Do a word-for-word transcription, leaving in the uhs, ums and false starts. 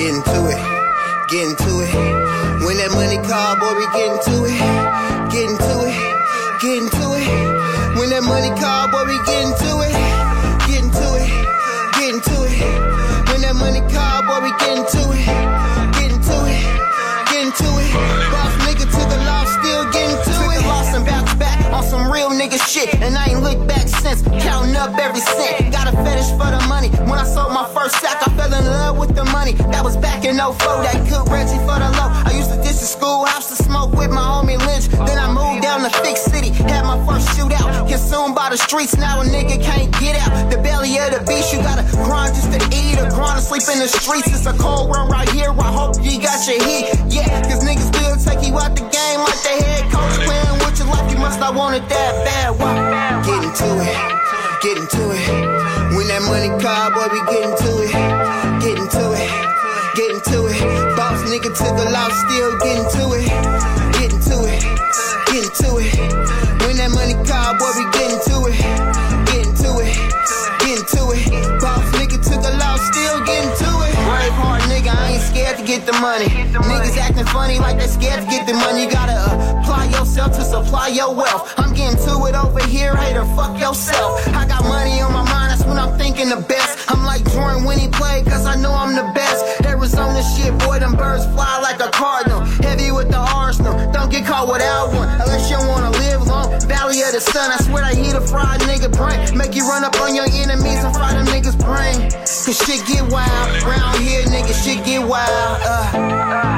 Getting to it, getting to it. When that money call, boy, we getting to it. Getting to it, getting to it. When that money call, boy, we getting to it. Getting to it, getting to it. When that money call, boy, we getting to it. Getting to it, getting to it. Boss nigga took a loss, still getting to it. Lost and bounced back on some real nigga shit, and I ain't looked back since. Counting up every cent. Got a fetish for the money. When I sold my first sack, I fell in love with the money. That was back in oh four. That good Reggie for the low. I used to dish the schoolhouse to smoke with my homie Lynch. Then I moved down to Fix City, had my first shootout. Consumed by the streets, now a nigga can't get out. The belly of the beast, you gotta grind just to eat or grind to sleep in the streets. It's a cold world right here. I hope you got your heat. Yeah, cause niggas will take you out the game like the head coach. Playing with your life, you must not want it that bad. Wow. Getting to it, getting to it. When that money call, boy, we getting to it. Getting to it, getting to it. Boss nigga took a loss, still getting to it. Getting to it, getting to it. When that money call, boy, we getting to it. Getting to it, getting to it. Boss nigga took a loss, still getting to it. Brave heart nigga, I ain't scared to get the money. Niggas acting funny like they scared to get the money. You gotta uh, apply yourself to supply your wealth. I'm getting to it over here, hater, fuck yourself. I got money on my mind, that's when I'm thinking the best. I'm like Jordan when he played, cause I know I'm the best. Arizona shit, boy, them birds fly like a cardinal. Heavy with the Arsenal, don't get caught without one. Unless you wanna live long, Valley of the Sun, I swear I heat a fried nigga brain. Make you run up on your enemies and fry them niggas brain. Cause shit get wild, round here nigga, shit get wild. Uh.